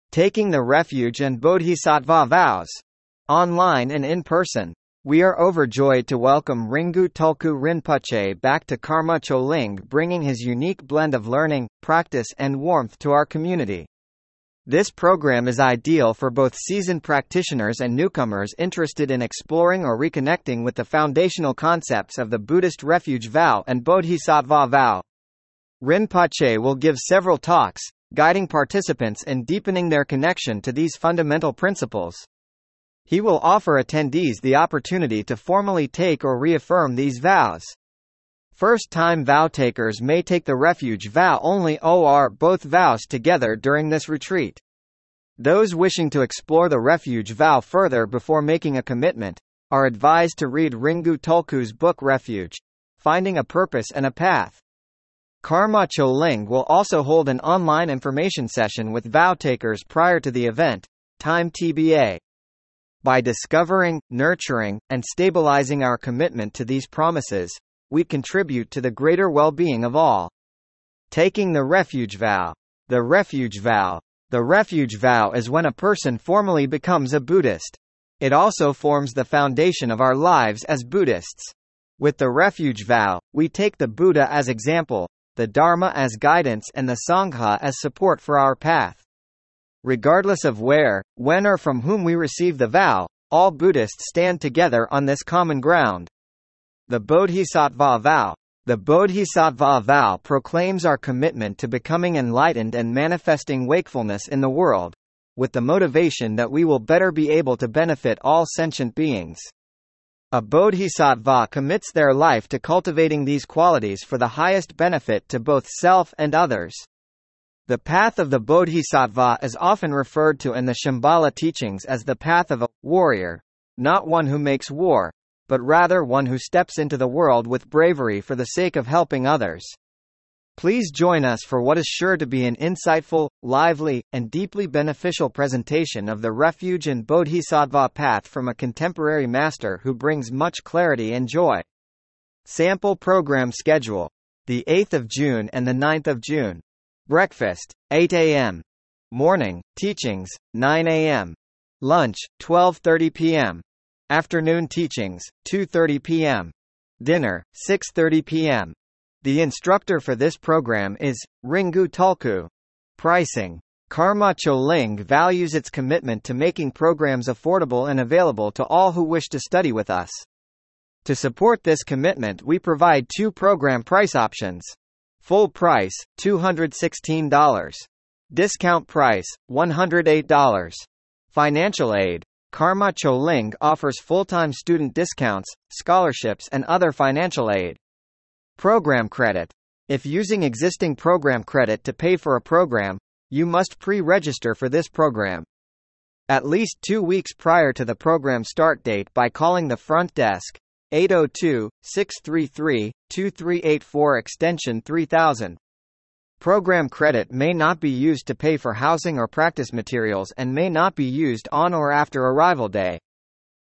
Taking the Refuge and Bodhisattva Vows. Online and in person. We are overjoyed to welcome Ringu Tulku Rinpoche back to Karma Choling, bringing his unique blend of learning, practice and warmth to our community. This program is ideal for both seasoned practitioners and newcomers interested in exploring or reconnecting with the foundational concepts of the Buddhist Refuge Vow and Bodhisattva Vow. Rinpoche will give several talks, guiding participants in deepening their connection to these fundamental principles. He will offer attendees the opportunity to formally take or reaffirm these vows. First-time vow takers may take the Refuge Vow only or both vows together during this retreat. Those wishing to explore the Refuge Vow further before making a commitment are advised to read Ringu Tulku's book Refuge, Finding a Purpose and a Path. Karma Choling will also hold an online information session with vow takers prior to the event, time TBA. By discovering, nurturing, and stabilizing our commitment to these promises, we contribute to the greater well-being of all. Taking the Refuge Vow. The Refuge Vow. The Refuge Vow is when a person formally becomes a Buddhist. It also forms the foundation of our lives as Buddhists. With the Refuge Vow, we take the Buddha as example, the Dharma as guidance and the Sangha as support for our path. Regardless of where, when or from whom we receive the vow, all Buddhists stand together on this common ground. The Bodhisattva Vow. The Bodhisattva Vow proclaims our commitment to becoming enlightened and manifesting wakefulness in the world, with the motivation that we will better be able to benefit all sentient beings. A Bodhisattva commits their life to cultivating these qualities for the highest benefit to both self and others. The path of the Bodhisattva is often referred to in the Shambhala teachings as the path of a warrior, not one who makes war, but rather one who steps into the world with bravery for the sake of helping others. Please join us for what is sure to be an insightful, lively, and deeply beneficial presentation of the Refuge and Bodhisattva path from a contemporary master who brings much clarity and joy. Sample program schedule. The 8th of June and the 9th of June. Breakfast, 8 a.m. Morning, teachings, 9 a.m. Lunch, 12:30 p.m. Afternoon teachings, 2:30 p.m. Dinner, 6:30 p.m. The instructor for this program is Ringu Tulku. Pricing. Karma Choling values its commitment to making programs affordable and available to all who wish to study with us. To support this commitment, we provide two program price options. Full price, $216. Discount price, $108. Financial aid. Karma Choling offers full-time student discounts, scholarships and other financial aid. Program credit. If using existing program credit to pay for a program, you must pre-register for this program at least 2 weeks prior to the program start date by calling the front desk, 802-633-2384 extension 3000. Program credit may not be used to pay for housing or practice materials and may not be used on or after arrival day.